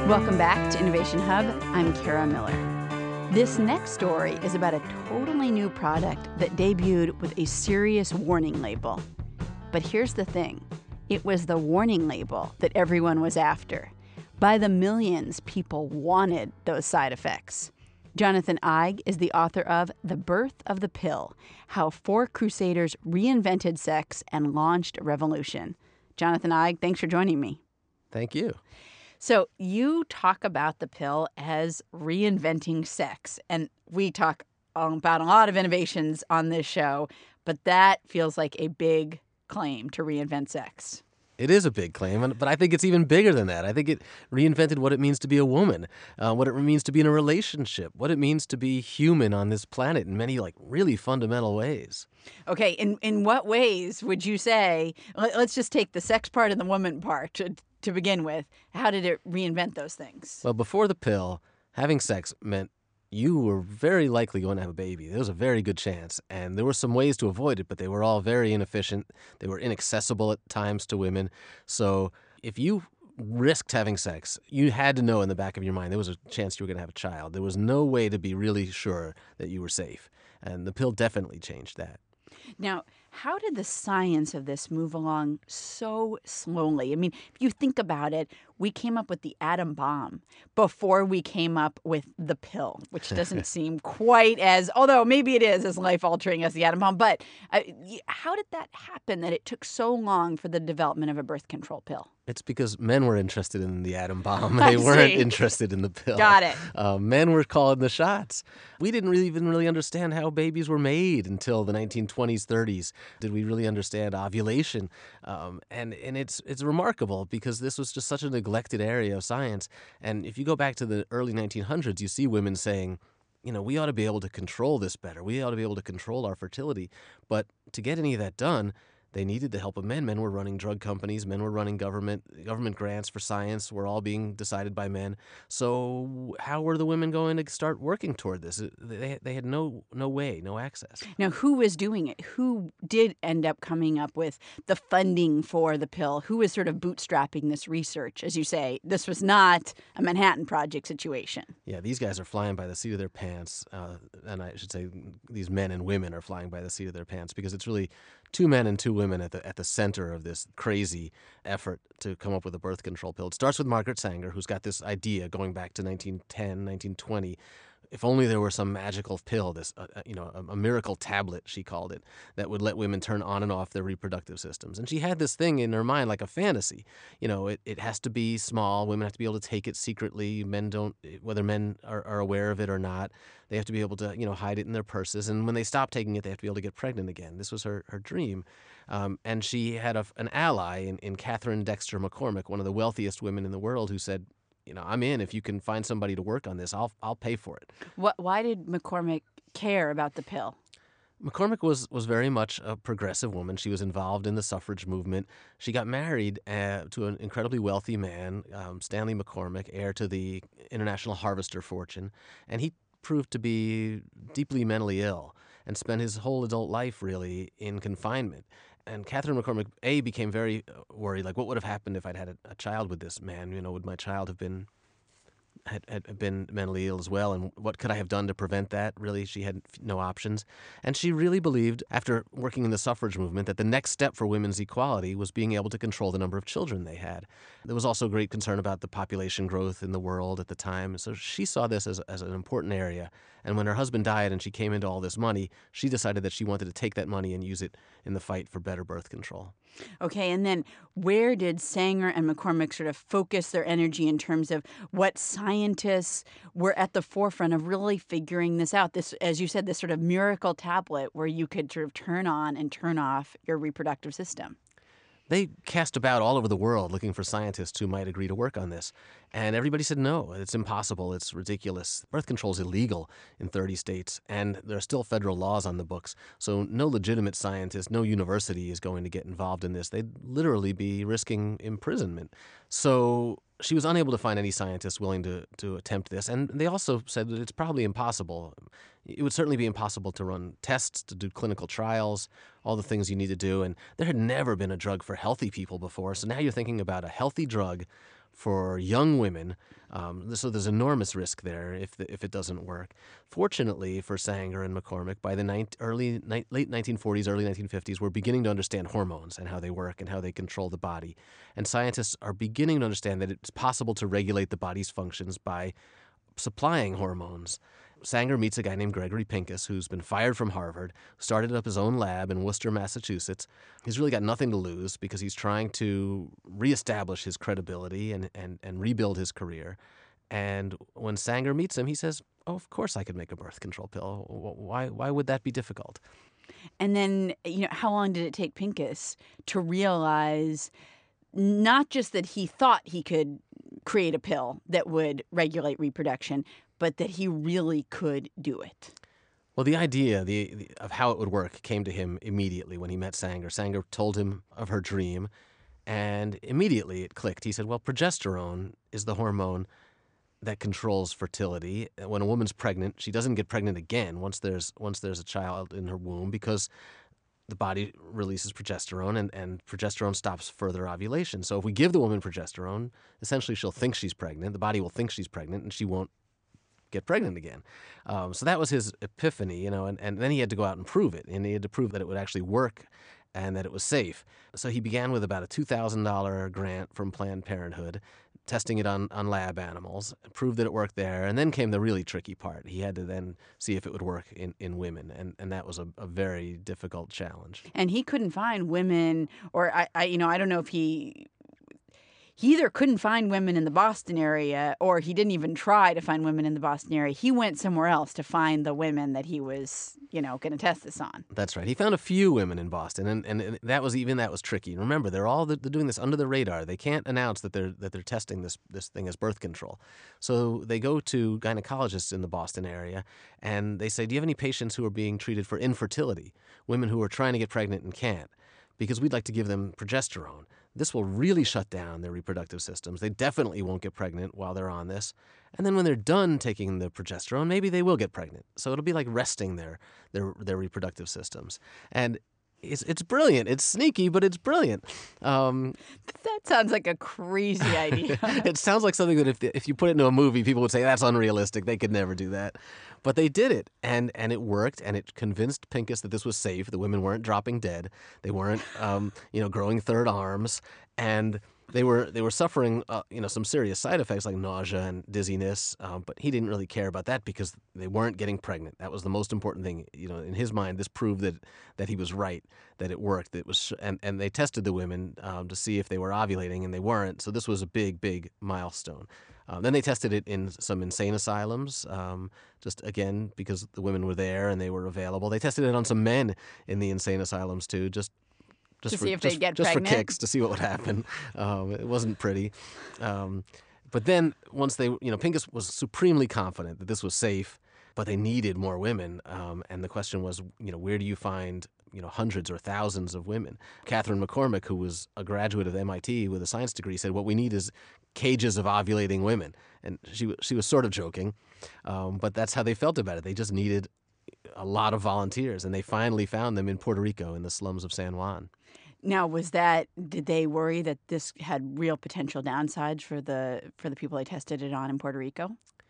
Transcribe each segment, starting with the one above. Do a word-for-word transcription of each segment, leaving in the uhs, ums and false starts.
Welcome back to Innovation Hub. I'm Kara Miller. This next story is about a totally new product that debuted with a serious warning label. But here's the thing. It was the warning label that everyone was after. By the millions, people wanted those side effects. Jonathan Eig is the author of The Birth of the Pill, How Four Crusaders Reinvented Sex and Launched a Revolution. Jonathan Eig, thanks for joining me. Thank you. So you talk about the pill as reinventing sex, and we talk about a lot of innovations on this show, but that feels like a big claim to reinvent sex. It is a big claim, but I think it's even bigger than that. I think it reinvented what it means to be a woman, uh, what it means to be in a relationship, what it means to be human on this planet in many, like, really fundamental ways. Okay, in, in what ways would you say, let, let's just take the sex part and the woman part to, to begin with. How did it reinvent those things? Well, before the pill, having sex meant you were very likely going to have a baby. There was a very good chance. And there were some ways to avoid it, but they were all very inefficient. They were inaccessible at times to women. So if you risked having sex, you had to know in the back of your mind there was a chance you were going to have a child. There was no way to be really sure that you were safe. And the pill definitely changed that. Now, how did the science of this move along so slowly? I mean, if you think about it, we came up with the atom bomb before we came up with the pill, which doesn't seem quite as, although maybe it is as life-altering as the atom bomb. But uh, how did that happen that it took so long for the development of a birth control pill? It's because men were interested in the atom bomb. I They weren't see. interested in the pill. Got it. Uh, men were calling the shots. We didn't really even really understand how babies were made until the nineteen twenties, thirties. Did we really understand ovulation? Um, and and it's it's remarkable because this was just such a neglected area of science. And if you go back to the early nineteen hundreds, you see women saying, you know, we ought to be able to control this better. We ought to be able to control our fertility. But to get any of that done, they needed the help of men. Men were running drug companies. Men were running government government grants for science were all being decided by men. So how were the women going to start working toward this? They, they had no no way, no access. Now, who was doing it? Who did end up coming up with the funding for the pill? Who was sort of bootstrapping this research? As you say, this was not a Manhattan Project situation. Yeah, these guys are flying by the seat of their pants. Uh, and I should say these men and women are flying by the seat of their pants because it's really two men and two women at the at the center of this crazy effort to come up with a birth control pill. It starts with Margaret Sanger, who's got this idea going back to nineteen ten, nineteen twenty. If only there were some magical pill, this uh, you know, a, a miracle tablet, she called it, that would let women turn on and off their reproductive systems. And she had this thing in her mind like a fantasy. You know, it, it has to be small. Women have to be able to take it secretly. Men don't, whether men are, are aware of it or not, they have to be able to, you know, hide it in their purses. And when they stop taking it, they have to be able to get pregnant again. This was her, her dream. Um, and she had a, an ally in, in Catherine Dexter McCormick, one of the wealthiest women in the world, who said, you know, I'm in. If you can find somebody to work on this, I'll I'll pay for it. What, why did McCormick care about the pill? McCormick was was very much a progressive woman. She was involved in the suffrage movement. She got married uh, to an incredibly wealthy man, um, Stanley McCormick, heir to the International Harvester fortune, and he proved to be deeply mentally ill and spent his whole adult life really in confinement. And Catherine McCormick, A, became very worried, like, what would have happened if I'd had a, a child with this man? You know, would my child have been had, had been mentally ill as well? And what could I have done to prevent that? Really, she had no options. And she really believed, after working in the suffrage movement, that the next step for women's equality was being able to control the number of children they had. There was also great concern about the population growth in the world at the time. So she saw this as, as an important area. And when her husband died and she came into all this money, she decided that she wanted to take that money and use it in the fight for better birth control. Okay, and then where did Sanger and McCormick sort of focus their energy in terms of what scientists were at the forefront of really figuring this out? This, as you said, this sort of miracle tablet where you could sort of turn on and turn off your reproductive system. They cast about all over the world looking for scientists who might agree to work on this. And everybody said, no, it's impossible. It's ridiculous. Birth control is illegal in thirty states, and there are still federal laws on the books. So no legitimate scientist, no university is going to get involved in this. They'd literally be risking imprisonment. So she was unable to find any scientists willing to, to attempt this. And they also said that it's probably impossible. It would certainly be impossible to run tests, to do clinical trials, all the things you need to do. And there had never been a drug for healthy people before. So now you're thinking about a healthy drug for young women. Um, so there's enormous risk there if the, if it doesn't work. Fortunately for Sanger and McCormick, by the ni- early ni- late nineteen forties, early nineteen fifties, we're beginning to understand hormones and how they work and how they control the body. And scientists are beginning to understand that it's possible to regulate the body's functions by supplying hormones. Sanger meets a guy named Gregory Pincus, who's been fired from Harvard, started up his own lab in Worcester, Massachusetts. He's really got nothing to lose because he's trying to reestablish his credibility and, and, and rebuild his career. And when Sanger meets him, he says, oh, of course I could make a birth control pill. Why, why would that be difficult? And then, you know, how long did it take Pincus to realize not just that he thought he could create a pill that would regulate reproduction, but that he really could do it? Well, the idea the, the, of how it would work came to him immediately when he met Sanger. Sanger told him of her dream, and immediately it clicked. He said, well, progesterone is the hormone that controls fertility. When a woman's pregnant, she doesn't get pregnant again once there's once there's a child in her womb because the body releases progesterone, and, and progesterone stops further ovulation. So if we give the woman progesterone, essentially she'll think she's pregnant. The body will think she's pregnant, and she won't get pregnant again. Um, so that was his epiphany, you know, and, and then he had to go out and prove it, and he had to prove that it would actually work and that it was safe. So he began with about a two thousand dollars grant from Planned Parenthood, testing it on, on lab animals, proved that it worked there, and then came the really tricky part. He had to then see if it would work in, in women, and, and that was a, a very difficult challenge. And he couldn't find women, or I, I, you know, I don't know if he... He either couldn't find women in the Boston area or he didn't even try to find women in the Boston area. He went somewhere else to find the women that he was, you know, going to test this on. That's right. He found a few women in Boston, and, and that was even that was tricky. Remember, they're all they're doing this under the radar. They can't announce that they're that they're testing this this thing as birth control. So they go to gynecologists in the Boston area, and they say, "Do you have any patients who are being treated for infertility? Women who are trying to get pregnant and can't? Because we'd like to give them progesterone. This will really shut down their reproductive systems. They definitely won't get pregnant while they're on this. And then when they're done taking the progesterone, maybe they will get pregnant. So it'll be like resting their their, their reproductive systems." And it's it's brilliant. It's sneaky, but it's brilliant. Um, that sounds like a crazy idea. It sounds like something that if if you put it into a movie, people would say that's unrealistic. They could never do that. But they did it, and, and it worked, and it convinced Pincus that this was safe. The women weren't dropping dead. They weren't, um, you know, growing third arms, and they were they were suffering, uh, you know, some serious side effects like nausea and dizziness. Um, but he didn't really care about that because they weren't getting pregnant. That was the most important thing, you know. In his mind, this proved that that he was right, that it worked. It was, and and they tested the women um, to see if they were ovulating, and they weren't. So this was a big, big milestone. Um, then they tested it in some insane asylums, um, just again because the women were there and they were available. They tested it on some men in the insane asylums too, just just to for, see if just, they'd get just pregnant? for kicks, to see what would happen. Um, it wasn't pretty, um, but then once they, you know, Pincus was supremely confident that this was safe, but they needed more women, um, and the question was, you know, where do you find you know, hundreds or thousands of women? Catherine McCormick, who was a graduate of M I T with a science degree, said, what we need is cages of ovulating women. And she, she was sort of joking, um, but that's how they felt about it. They just needed a lot of volunteers, and they finally found them in Puerto Rico in the slums of San Juan. Now, was that, did they worry that this had real potential downsides for the for the people they tested it on in Puerto Rico?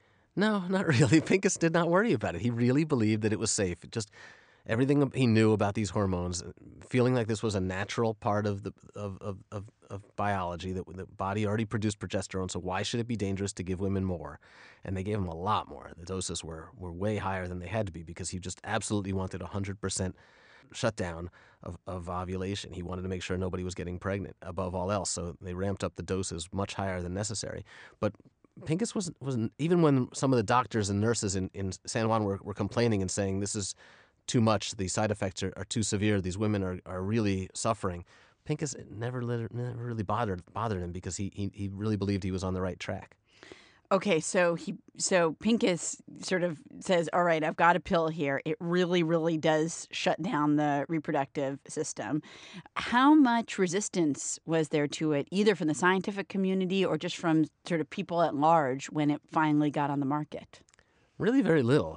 No, not really. Pincus did not worry about it. He really believed that it was safe. It just everything he knew about these hormones, feeling like this was a natural part of the of of, of, of biology, that the body already produced progesterone, so why should it be dangerous to give women more? And they gave him a lot more. The doses were, were way higher than they had to be because he just absolutely wanted one hundred percent shutdown of, of ovulation. He wanted to make sure nobody was getting pregnant above all else, so they ramped up the doses much higher than necessary. But Pincus wasn't, wasn't even when some of the doctors and nurses in, in San Juan were, were complaining and saying this is too much, the side effects are, are too severe, these women are, are really suffering, Pincus never, let, never really bothered bothered him because he, he he really believed he was on the right track. Okay, so he so Pincus sort of says, all right, I've got a pill here. It really, really does shut down the reproductive system. How much resistance was there to it, either from the scientific community or just from sort of people at large when it finally got on the market? Really very little.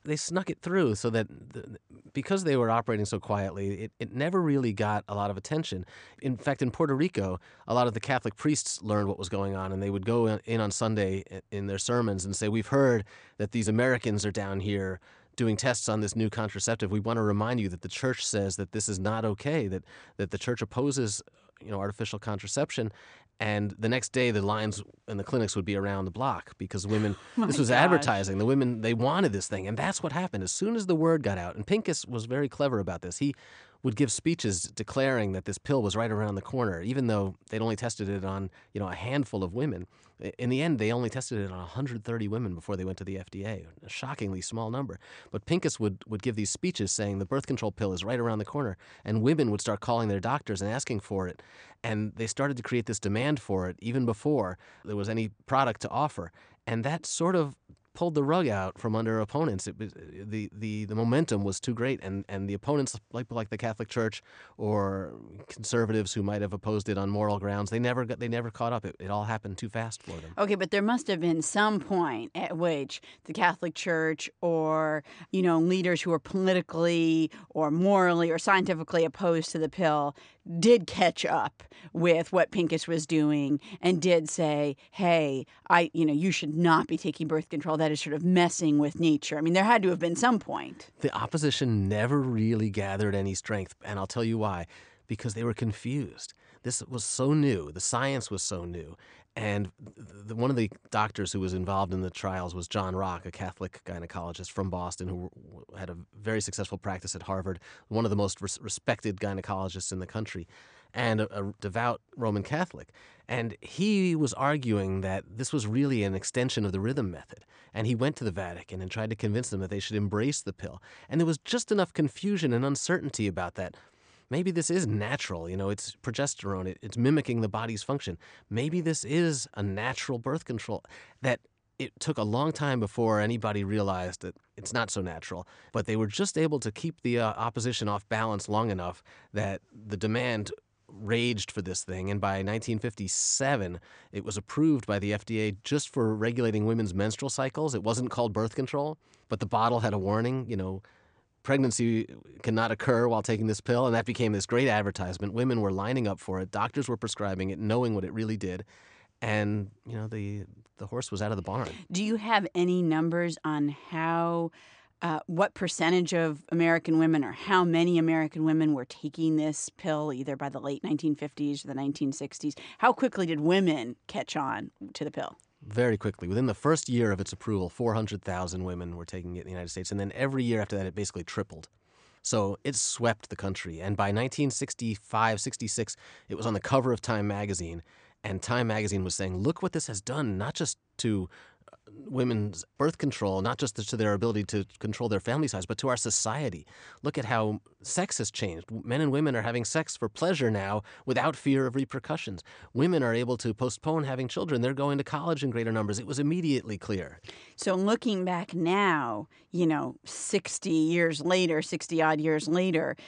they snuck it through so that the, because they were operating so quietly, it, it never really got a lot of attention. In fact, in Puerto Rico, a lot of the Catholic priests learned what was going on, and they would go in on Sunday in their sermons and say, we've heard that these Americans are down here doing tests on this new contraceptive. We want to remind you that the church says that this is not okay, that, that the church opposes you know, artificial contraception. And the next day, the lines in the clinics would be around the block because women, Oh this was gosh. advertising. The women, they wanted this thing. And that's what happened. As soon as the word got out, and Pincus was very clever about this, he would give speeches declaring that this pill was right around the corner, even though they'd only tested it on, you know, a handful of women. In the end, they only tested it on one hundred thirty women before they went to the F D A, a shockingly small number. But Pincus would, would give these speeches saying the birth control pill is right around the corner, and women would start calling their doctors and asking for it. And they started to create this demand for it even before there was any product to offer. And that sort of pulled the rug out from under opponents. It was, the, the, the momentum was too great, and, and the opponents, like like the Catholic Church or conservatives who might have opposed it on moral grounds, they never got, they never caught up. It, it all happened too fast for them. Okay, but there must have been some point at which the Catholic Church or, you know, leaders who were politically or morally or scientifically opposed to the pill did catch up with what Pincus was doing and did say, hey, I, you know, you should not be taking birth control. That is sort of messing with nature. I mean, there had to have been some point. The opposition never really gathered any strength, and I'll tell you why. Because they were confused. This was so new. The science was so new. And the, one of the doctors who was involved in the trials was John Rock, a Catholic gynecologist from Boston who had a very successful practice at Harvard, one of the most res- respected gynecologists in the country, and a, a devout Roman Catholic. And he was arguing that this was really an extension of the rhythm method. And he went to the Vatican and tried to convince them that they should embrace the pill. And there was just enough confusion and uncertainty about that. Maybe this is natural, you know, it's progesterone, it, it's mimicking the body's function. Maybe this is a natural birth control. That it took a long time before anybody realized that it's not so natural. But they were just able to keep the uh, opposition off balance long enough that the demand raged for this thing. And by nineteen fifty-seven, it was approved by the F D A just for regulating women's menstrual cycles. It wasn't called birth control, but the bottle had a warning, you know, pregnancy cannot occur while taking this pill, and that became this great advertisement. Women were lining up for it. Doctors were prescribing it, knowing what it really did. And, you know, the the horse was out of the barn. Do you have any numbers on how, uh, what percentage of American women or how many American women were taking this pill either by the late nineteen fifties or the nineteen sixties? How quickly did women catch on to the pill? Very quickly. Within the first year of its approval, four hundred thousand women were taking it in the United States. And then every year after that, it basically tripled. So it swept the country. And by nineteen sixty-five, sixty-six, it was on the cover of Time magazine. And Time magazine was saying, look what this has done, not just to women's birth control, not just to their ability to control their family size, but to our society. Look at how sex has changed. Men and women are having sex for pleasure now without fear of repercussions. Women are able to postpone having children. They're going to college in greater numbers. It was immediately clear. So looking back now, you know, sixty years later, sixty odd years later,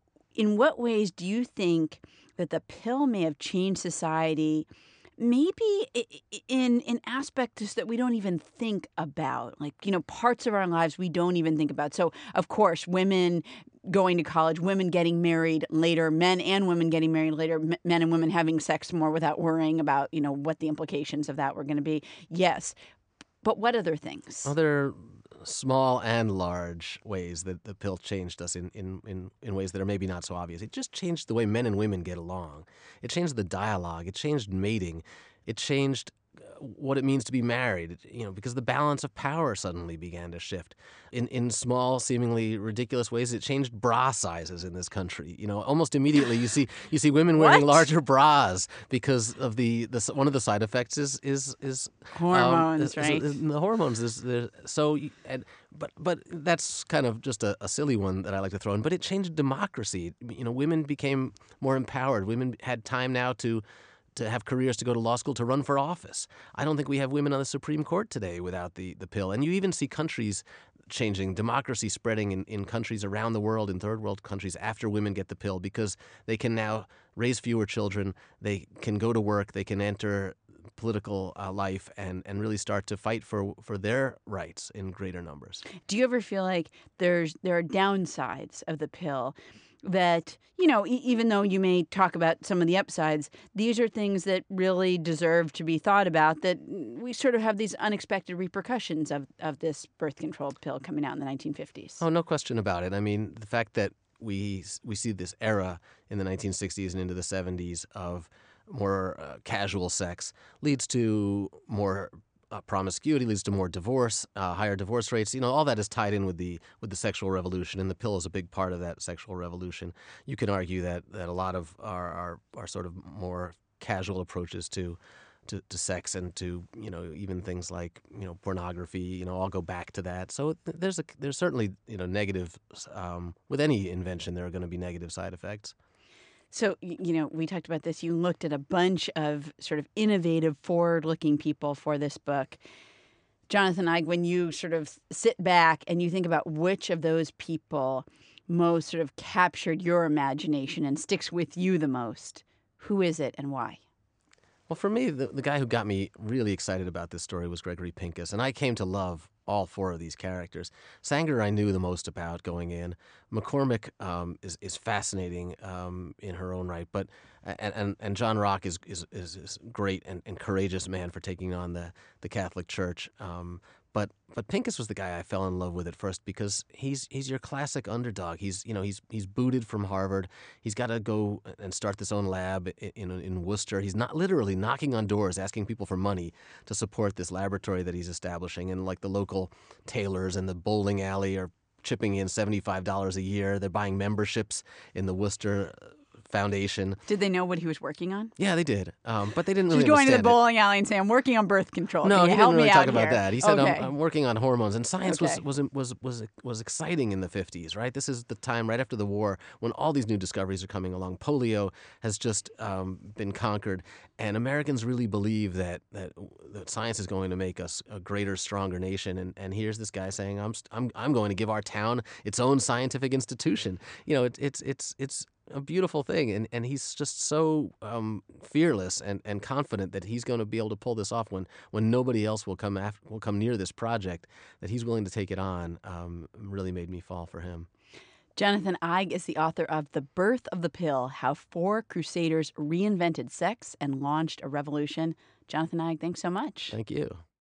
in what ways do you think that the pill may have changed society, maybe in in aspects that we don't even think about, like, you know, parts of our lives we don't even think about? So, of course, women going to college, women getting married later, men and women getting married later, men and women having sex more without worrying about, you know, what the implications of that were going to be. Yes. But what other things? Well, there are small and large ways that the pill changed us in, in, in, in ways that are maybe not so obvious. It just changed the way men and women get along. It changed the dialogue. It changed mating. It changed what it means to be married, you know, because the balance of power suddenly began to shift. In in small, seemingly ridiculous ways, it changed bra sizes in this country. You know, almost immediately you see you see women wearing What? larger bras because of the, the one of the side effects is is is Hormones, um, is- right? is- the hormones. Is, is, so, you- and, but but that's kind of just a, a silly one that I like to throw in. But it changed democracy. You know, women became more empowered. Women had time now to. to have careers, to go to law school, to run for office. I don't think we have women on the Supreme Court today without the, the pill. And you even see countries changing, democracy spreading in, in countries around the world, in third world countries, after women get the pill, because they can now raise fewer children, they can go to work, they can enter political uh, life and, and really start to fight for, for their rights in greater numbers. Do you ever feel like there's there are downsides of the pill that, you know, e- even though you may talk about some of the upsides, these are things that really deserve to be thought about, that we sort of have these unexpected repercussions of, of this birth control pill coming out in the nineteen fifties? Oh, no question about it. I mean, the fact that we we see this era in the nineteen sixties and into the seventies of more uh, casual sex leads to more uh, promiscuity, leads to more divorce, uh, higher divorce rates. You know, all that is tied in with the with the sexual revolution, and the pill is a big part of that sexual revolution. You can argue that that a lot of our our, our sort of more casual approaches to To, to sex and to, you know, even things like, you know, pornography, you know, all go back to that. So th- there's a there's certainly, you know, negative um, with any invention. There are going to be negative side effects. So, y- you know, we talked about this. You looked at a bunch of sort of innovative, forward-looking people for this book. Jonathan Eig, when you sort of sit back and you think about which of those people most sort of captured your imagination and sticks with you the most, who is it and why? Well, for me, the, the guy who got me really excited about this story was Gregory Pincus, and I came to love all four of these characters. Sanger I knew the most about going in. McCormick um, is is fascinating um, in her own right, but and and, and John Rock is is is, is great and, and courageous man for taking on the the Catholic Church. Um, but but Pincus was the guy I fell in love with at first because he's he's your classic underdog. He's you know he's he's booted from Harvard. He's got to go and start this own lab in, in in Worcester. He's not literally knocking on doors asking people for money to support this laboratory that he's establishing, and like the local tailors and the bowling alley are chipping in seventy-five dollars a year. They're buying memberships in the Worcester Foundation. Did they know what he was working on? Yeah, they did, um, but they didn't She's really going to the understand it. bowling alley and saying, "I'm working on birth control. No, Can he you help didn't really me talk out about here?" that. He said, Okay. I'm, "I'm working on hormones," and science Okay. was, was was was was exciting in the fifties, right? This is the time right after the war when all these new discoveries are coming along. Polio has just um, been conquered, and Americans really believe that that that science is going to make us a greater, stronger nation. And, and here's this guy saying, "I'm st- I'm I'm going to give our town its own scientific institution." You know, it, it's it's it's a beautiful thing, and, and he's just so um, fearless and, and confident that he's going to be able to pull this off when, when nobody else will come after, will come near this project, that he's willing to take it on. Um, really made me fall for him. Jonathan Eig is the author of The Birth of the Pill: How Four Crusaders Reinvented Sex and Launched a Revolution. Jonathan Eig, thanks so much. Thank you.